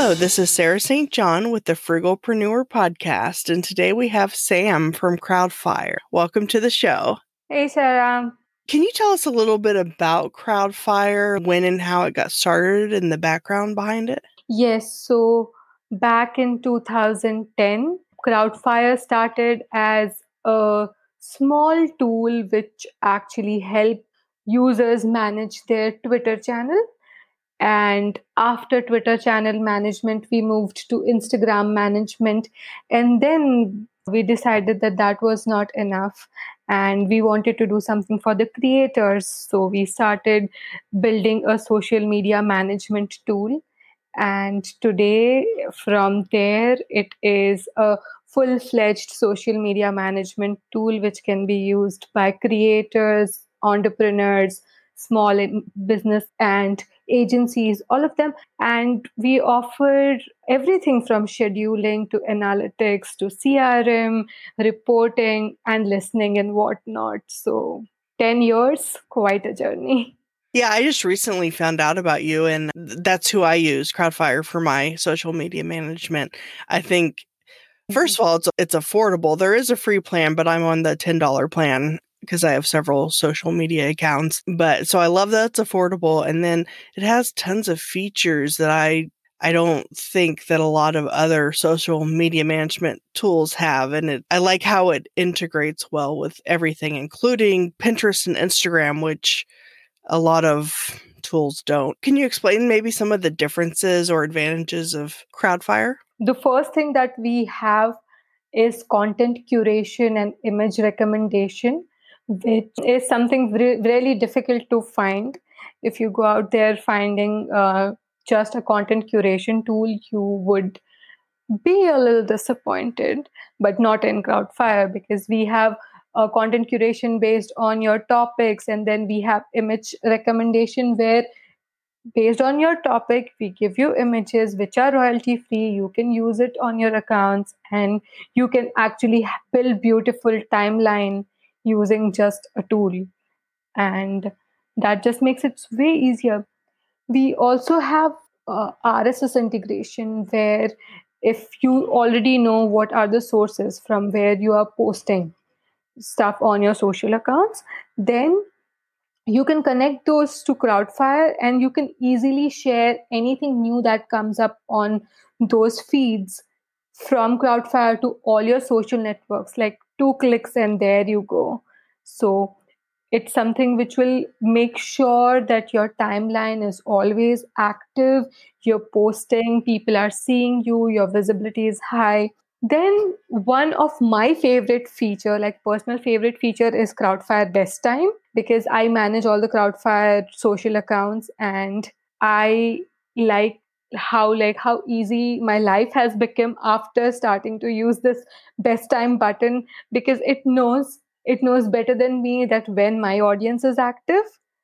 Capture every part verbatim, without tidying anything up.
Hello, this is Sarah Saint John with the Frugalpreneur podcast, and today we have Sam from Crowdfire. Welcome to the show. Hey, Sarah. Can you tell us a little bit about Crowdfire, when and how it got started, and the background behind it? Yes, so back in two thousand ten, Crowdfire started as a small tool which actually helped users manage their Twitter channel. And after Twitter channel management, we moved to Instagram management. And then we decided that that was not enough. And we wanted to do something for the creators. So we started building a social media management tool. And today, from there, it is a full fledged social media management tool which can be used by creators, entrepreneurs, small business, and agencies, all of them. And we offer everything from scheduling to analytics to C R M, reporting, and listening and whatnot. So, ten years, quite a journey. Yeah, I just recently found out about you, and that's who I use, Crowdfire, for my social media management. I think, first of all, it's it's affordable. There is a free plan, but I'm on the ten dollars plan because I have several social media accounts. But so I love that it's affordable, and then it has tons of features that I I don't think that a lot of other social media management tools have. And it, I like how it integrates well with everything, including Pinterest and Instagram, which a lot of tools don't. Can you explain maybe some of the differences or advantages of Crowdfire? The first thing that we have is content curation and image recommendation, which is something re- really difficult to find. If you go out there finding uh, just a content curation tool, you would be a little disappointed, but not in Crowdfire, because we have a content curation based on your topics, and then we have image recommendation where based on your topic, we give you images which are royalty free. You can use it on your accounts, and you can actually build beautiful timeline using just a tool. And that just makes it way easier. We also have uh, R S S integration, where if you already know what are the sources from where you are posting stuff on your social accounts, then you can connect those to Crowdfire, and you can easily share anything new that comes up on those feeds from Crowdfire to all your social networks, like two clicks and there you go. So it's something which will make sure that your timeline is always active, you're posting, people are seeing you, your visibility is high. Then one of my favorite feature, like personal favorite feature, is Crowdfire Best Time, because I manage all the Crowdfire social accounts, and I like how like how easy my life has become after starting to use this Best Time button, because it knows it knows better than me that when my audience is active.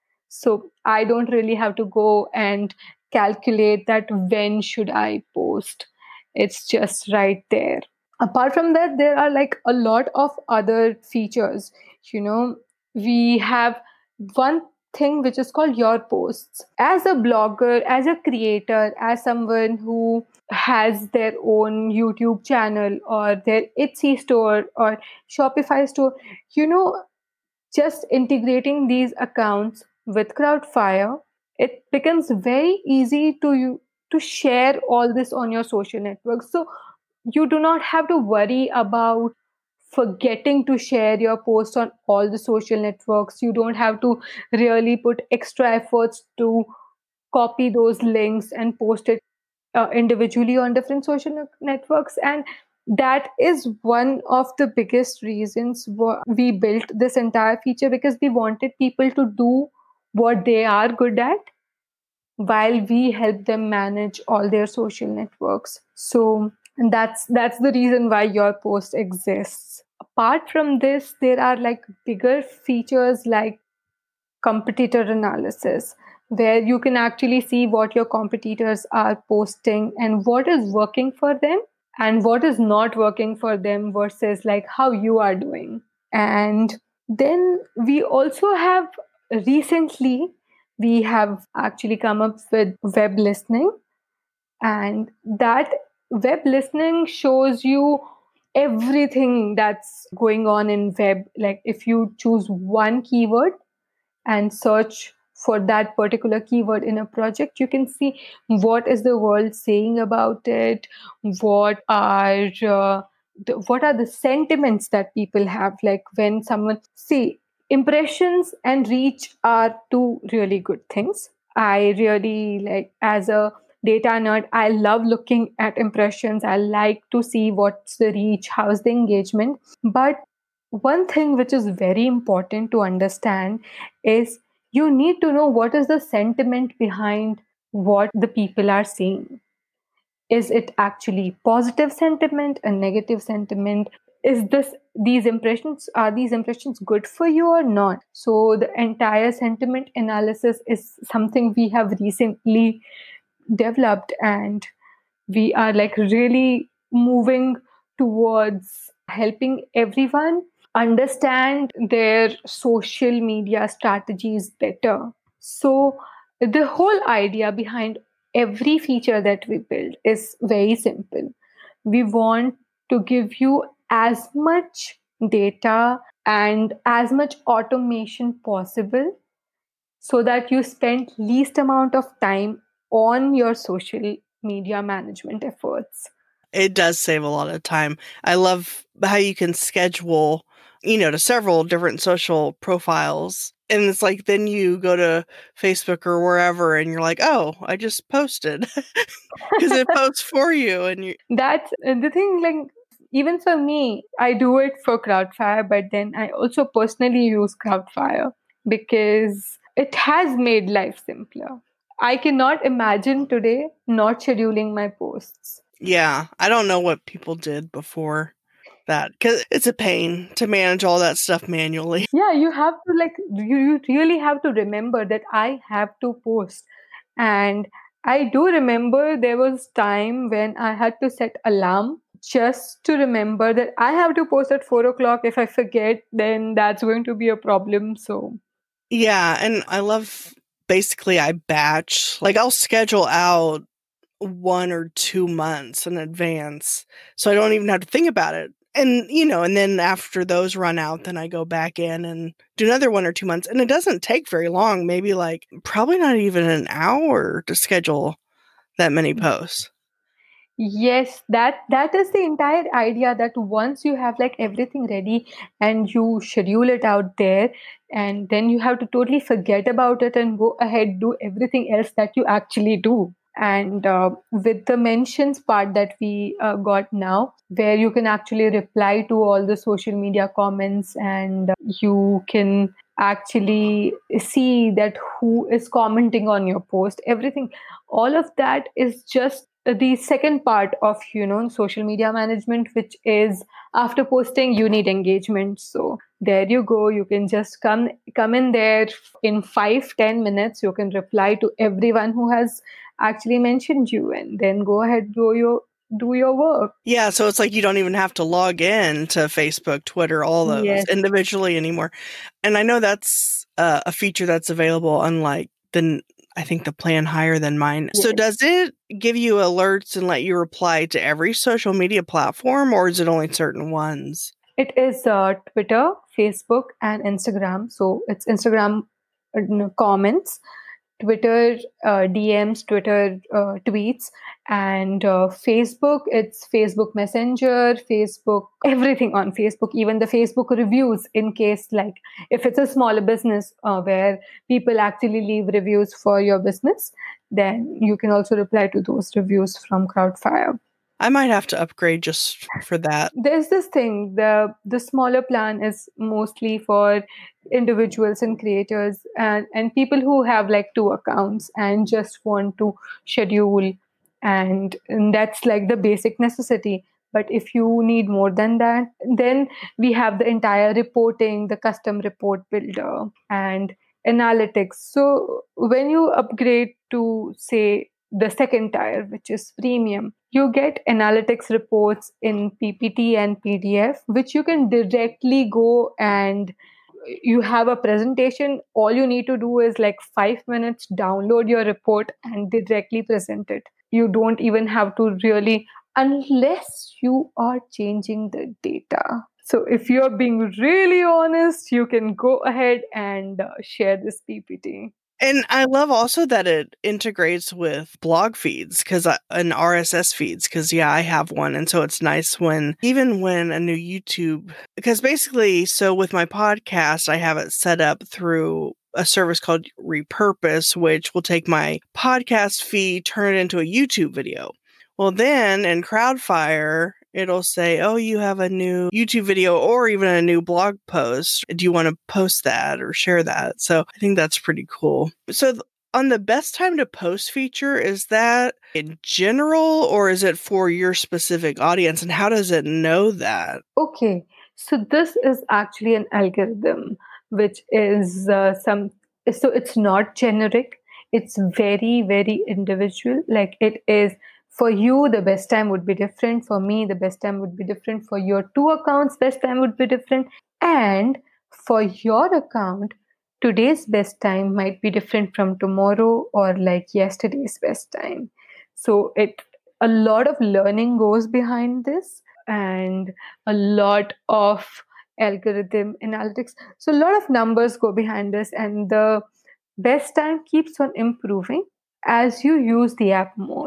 So I don't really have to go and calculate that when should I post. It's just right there. Apart from that, there are like a lot of other features. You know, we have one thing which is called your posts. As a blogger, as a creator, as someone who has their own YouTube channel or their Etsy store or Shopify store, you know, just integrating these accounts with Crowdfire, it becomes very easy to you to share all this on your social networks. So you do not have to worry about forgetting to share your post on all the social networks. You don't have to really put extra efforts to copy those links and post it uh, individually on different social networks. And that is one of the biggest reasons why we built this entire feature, because we wanted people to do what they are good at while we help them manage all their social networks. So that's that's the reason why your post exists. Apart from this, there are like bigger features like competitor analysis, where you can actually see what your competitors are posting and what is working for them and what is not working for them versus like how you are doing. And then we also have recently we have actually come up with web listening, And that web listening shows you everything that's going on in web. Like if you choose one keyword and search for that particular keyword in a project, you can see what is the world saying about it, what are uh, the, what are the sentiments that people have. Like when someone see, impressions and reach are two really good things. I really like, as a data nerd, I love looking at impressions. I like to see what's the reach, how's the engagement. But one thing which is very important to understand is you need to know what is the sentiment behind what the people are saying. Is it actually positive sentiment, a negative sentiment? Is this these impressions, are these impressions good for you or not? So the entire sentiment analysis is something we have recently developed, and we are like really moving towards helping everyone understand their social media strategies better. So the whole idea behind every feature that we build is very simple. We want to give you as much data and as much automation possible so that you spend least amount of time on your social media management efforts. It does save a lot of time. I love how you can schedule, you know, to several different social profiles. And it's like, then you go to Facebook or wherever and you're like, oh, I just posted because it posts for you. And you, That's uh, the thing, like, even for me, I do it for Crowdfire, but then I also personally use Crowdfire because it has made life simpler. I cannot imagine today not scheduling my posts. yeah, I don't know what people did before that because it's a pain to manage all that stuff manually. Yeah, you have to like, you, you really have to remember that I have to post. And I do remember there was time when I had to set alarm just to remember that I have to post at four o'clock. If I forget, then that's going to be a problem. So Yeah, and I love basically I batch. Like I'll schedule out one or two months in advance so I don't even have to think about it. And, you know, and then after those run out, then I go back in and do another one or two months. And it doesn't take very long, maybe like probably not even an hour to schedule that many posts. yes, that that is the entire idea, that once you have like everything ready and you schedule it out there, and then you have to totally forget about it and go ahead do everything else that you actually do. And uh, with the mentions part that we uh, got now, where you can actually reply to all the social media comments, and uh, you can actually see that who is commenting on your post, everything, all of that is just the second part of, you know, social media management, which is after posting you need engagement. So there you go, you can just come come in there in five ten minutes, you can reply to everyone who has actually mentioned you, and then go ahead, do your do your work. Yeah, so it's like you don't even have to log in to Facebook, Twitter, all those Yes. individually anymore. And I know that's uh, a feature that's available, unlike the, I think the plan higher than mine. Yes. So does it give you alerts and let you reply to every social media platform, or is it only certain ones? It is uh, Twitter, Facebook, and Instagram. So it's Instagram uh, comments, Twitter uh, D Ms, Twitter uh, tweets, and uh, Facebook, it's Facebook Messenger, Facebook, everything on Facebook, even the Facebook reviews, in case like if it's a smaller business uh, where people actually leave reviews for your business, then you can also reply to those reviews from Crowdfire. I might have to upgrade just for that. There's this thing, the the smaller plan is mostly for individuals and creators, and and people who have like two accounts and just want to schedule, and, and that's like the basic necessity. But if you need more than that, then we have the entire reporting, the custom report builder, and analytics. So when you upgrade to, say, the second tier, which is premium, you get analytics reports in P P T and P D F, which you can directly go and you have a presentation. All you need to do is like five minutes, download your report and directly present it. you don't even have to really, unless you are changing the data. So if you're being really honest, you can go ahead and uh, share this P P T. And I love also that it integrates with blog feeds because and R S S feeds because yeah, I have one, and so it's nice when even when a new YouTube because basically, so with my podcast, I have it set up through a service called Repurpose, which will take my podcast feed, turn it into a YouTube video. Well, then in Crowdfire, it'll say, oh, you have a new YouTube video or even a new blog post. Do you want to post that or share that? So I think that's pretty cool. So th- on the best time to post feature, is that in general or is it for your specific audience? And how does it know that? Okay, so this is actually an algorithm, which is uh, some, so it's not generic. It's very, very individual. Like it is, for you, the best time would be different. For me, the best time would be different. For your two accounts, best time would be different. And for your account, today's best time might be different from tomorrow or like yesterday's best time. So it, a lot of learning goes behind this and a lot of algorithm analytics. So a lot of numbers go behind this, and the best time keeps on improving as you use the app more.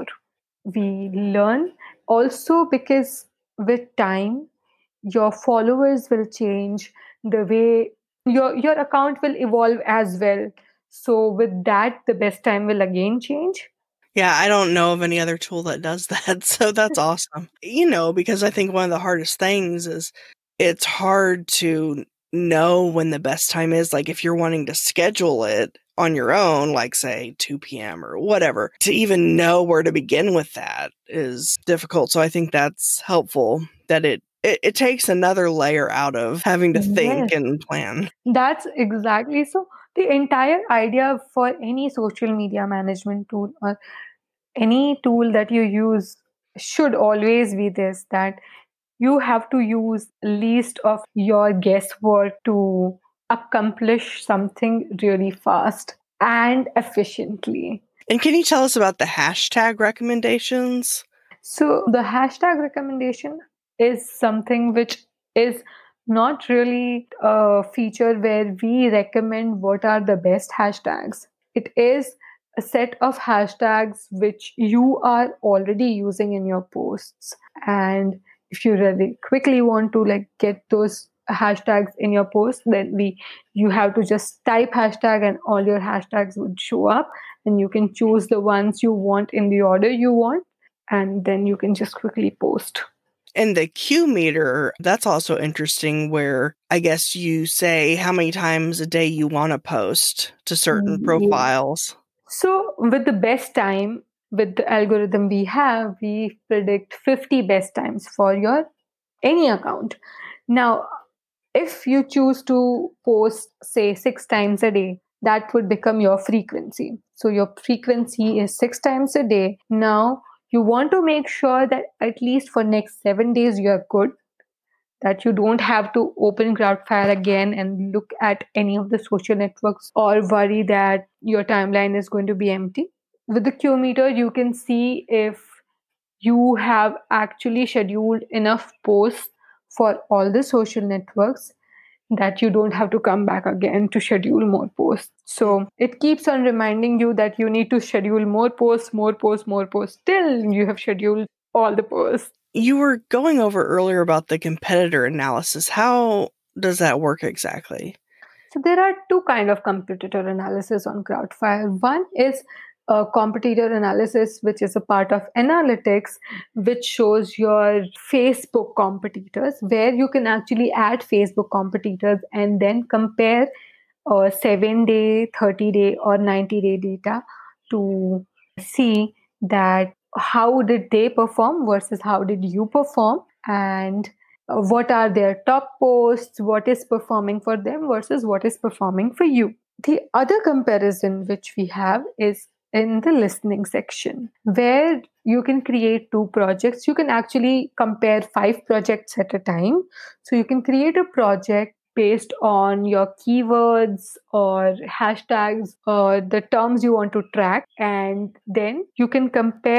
We learn also because with time your followers will change, the way your your account will evolve as well. So with that, the best time will again change. Yeah, I don't know of any other tool that does that. So that's awesome. You know, because I think one of the hardest things is it's hard to know when the best time is. Like if you're wanting to schedule it on your own, like say two p.m. or whatever, to even know where to begin with that is difficult. So I think that's helpful that it it, it takes another layer out of having to think Yes, and plan. that's exactly so. The entire idea for any social media management tool or any tool that you use should always be this, that you have to use least of your guesswork to accomplish something really fast and efficiently. And can you tell us about the hashtag recommendations? So the hashtag recommendation is something which is not really a feature where we recommend what are the best hashtags. It is a set of hashtags which you are already using in your posts. And if you really quickly want to like get those hashtags in your post, then we you have to just type hashtag and all your hashtags would show up, and you can choose the ones you want in the order you want, and then you can just quickly post. And the Q meter, that's also interesting where I guess you say how many times a day you want to post to certain profiles. So with the best time, with the algorithm we have, we predict fifty best times for your any account. Now, if you choose to post say six times a day, that would become your frequency. So your frequency is six times a day. Now you want to make sure that at least for next seven days you are good, that you don't have to open Crowdfire again and look at any of the social networks or worry that your timeline is going to be empty. With the Q meter, you can see if you have actually scheduled enough posts for all the social networks that you don't have to come back again to schedule more posts. So it keeps on reminding you that you need to schedule more posts, more posts, more posts till you have scheduled all the posts. You were going over earlier about the competitor analysis. How does that work exactly? So there are two kind of competitor analysis on Crowdfire. One is a competitor analysis, which is a part of analytics, which shows your Facebook competitors, where you can actually add Facebook competitors and then compare uh, seven day, thirty day, or ninety day data to see that how did they perform versus how did you perform, and uh, what are their top posts, what is performing for them versus what is performing for you. The other comparison which we have is in the listening section, where you can create two projects. You can actually compare five projects at a time. So you can create a project based on your keywords or hashtags or the terms you want to track, and then you can compare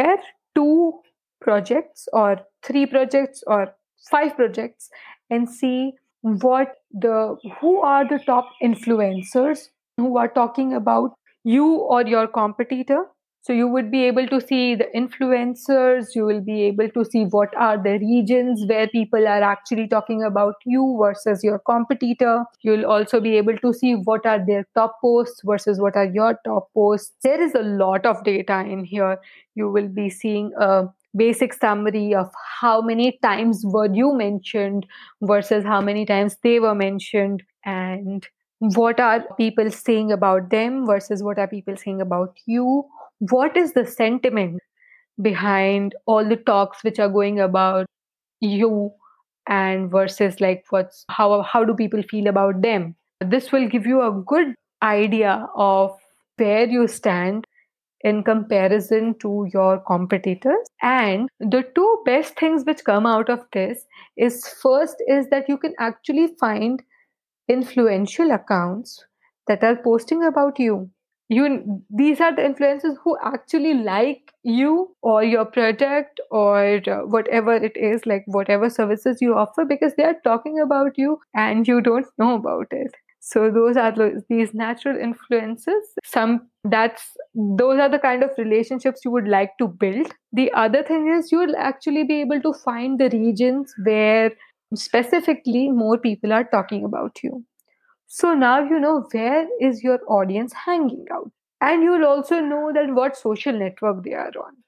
two projects or three projects or five projects and see what the who are the top influencers who are talking about you or your competitor. So you would be able to see the influencers, you will be able to see what are the regions where people are actually talking about you versus your competitor. You'll also be able to see what are their top posts versus what are your top posts. There is a lot of data in here. You will be seeing a basic summary of how many times were you mentioned versus how many times they were mentioned, and what are people saying about them versus what are people saying about you. What is the sentiment behind all the talks which are going about you, and versus like what's how how do people feel about them. This will give you a good idea of where you stand in comparison to your competitors. And the two best things which come out of this is, first is that you can actually find influential accounts that are posting about you. You these are the influencers who actually like you or your product or uh, whatever it is, like whatever services you offer, because they are talking about you and you don't know about it. So those are the, these natural influences. Some that's those are the kind of relationships you would like to build. The other thing is you'll actually be able to find the regions where specifically more people are talking about you. So now you know where is your audience hanging out, and you'll also know that what social network they are on.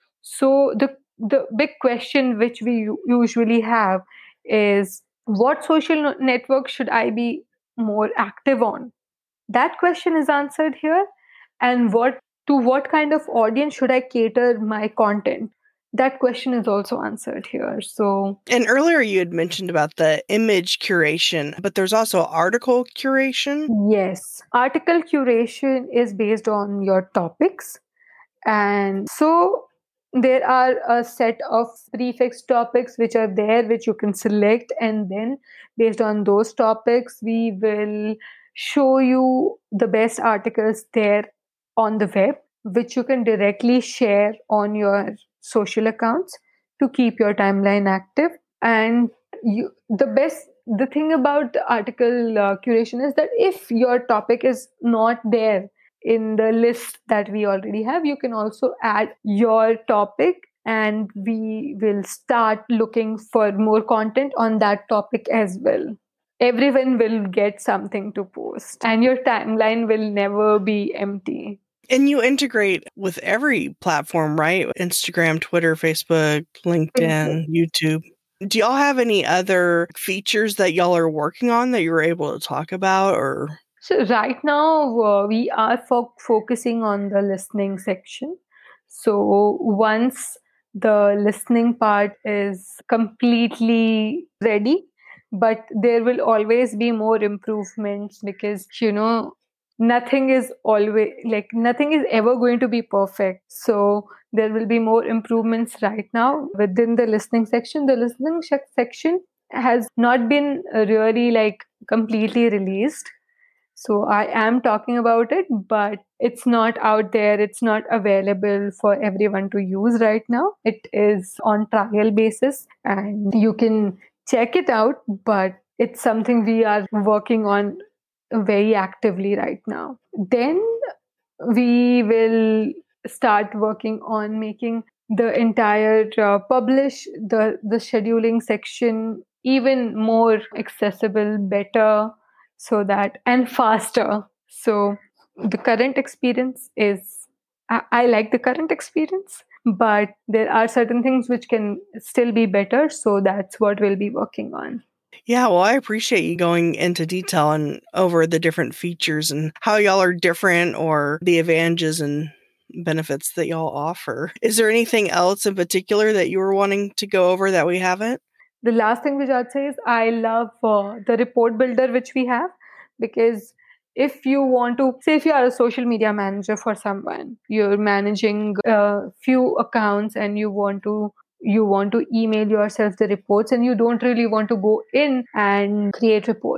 So the the big question which we u- usually have is, what social no- network should I be more active on? That question is answered here. And what to what kind of audience should I cater my content? That question is also answered here. So And earlier you had mentioned about the image curation, but there's also article curation. yes, article curation is based on your topics. And so there are a set of prefix topics which are there, which you can select. And then based on those topics, we will show you the best articles there on the web, which you can directly share on your social accounts to keep your timeline active. And you, the best, the thing about the article uh, curation is that if your topic is not there in the list that we already have, you can also add your topic and we will start looking for more content on that topic as well. Everyone will get something to post and your timeline will never be empty. And you integrate with every platform, right? Instagram, Twitter, Facebook, LinkedIn, YouTube. Do y'all have any other features that y'all are working on that you're able to talk about? Or so right now uh, we are fo- focusing on the listening section. So once the listening part is completely ready, but there will always be more improvements, because you know nothing is always like nothing is ever going to be perfect. So there will be more improvements. Right now within the listening section, the listening sh- section has not been uh, really like completely released. So I am talking about it, but it's not out there. It's not available for everyone to use right now. It is on trial basis and you can check it out, but it's something we are working on very actively right now. Then we will start working on making the entire uh, publish the the scheduling section even more accessible, better, so that and faster. So the current experience is I, I like the current experience, but there are certain things which can still be better. So that's what we'll be working on. yeah, well, I appreciate you going into detail and over the different features and how y'all are different or the advantages and benefits that y'all offer. Is there anything else in particular that you were wanting to go over that we haven't? The last thing which I'd say is I love uh, the report builder which we have, because if you want to say, if you are a social media manager for someone, you're managing a few accounts and you want to you want to email yourself the reports and you don't really want to go in and create report,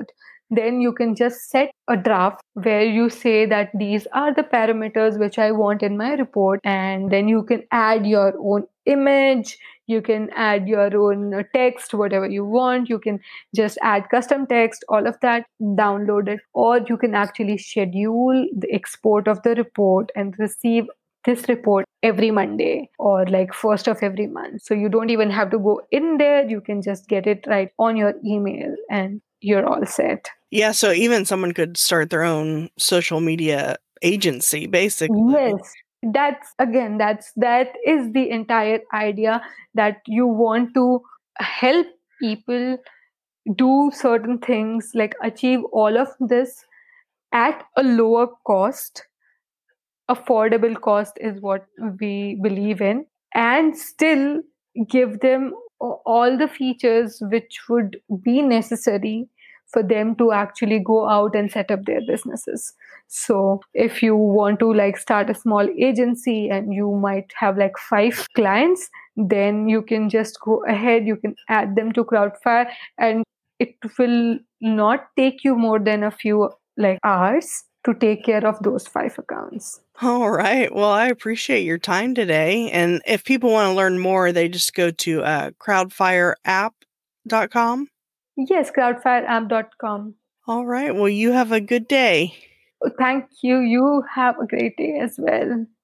then you can just set a draft where you say that these are the parameters which I want in my report, and then you can add your own image, you can add your own text, whatever you want. You can just add custom text, all of that, download it, or you can actually schedule the export of the report and receive this report every Monday or like first of every month. So you don't even have to go in there. You can just get it right on your email and you're all set. Yeah, so even someone could start their own social media agency, basically. Yes. That's again, that's that is the entire idea, that you want to help people do certain things, like achieve all of this at a lower cost. Affordable cost is what we believe in, and still give them all the features which would be necessary for them to actually go out and set up their businesses. So if you want to like start a small agency and you might have like five clients, then you can just go ahead, you can add them to Crowdfire, and it will not take you more than a few like hours to take care of those five accounts. All right. Well, I appreciate your time today. And if people want to learn more, they just go to uh, crowdfire app dot com. Yes, crowdfire app dot com. All right. Well, you have a good day. Thank you. You have a great day as well.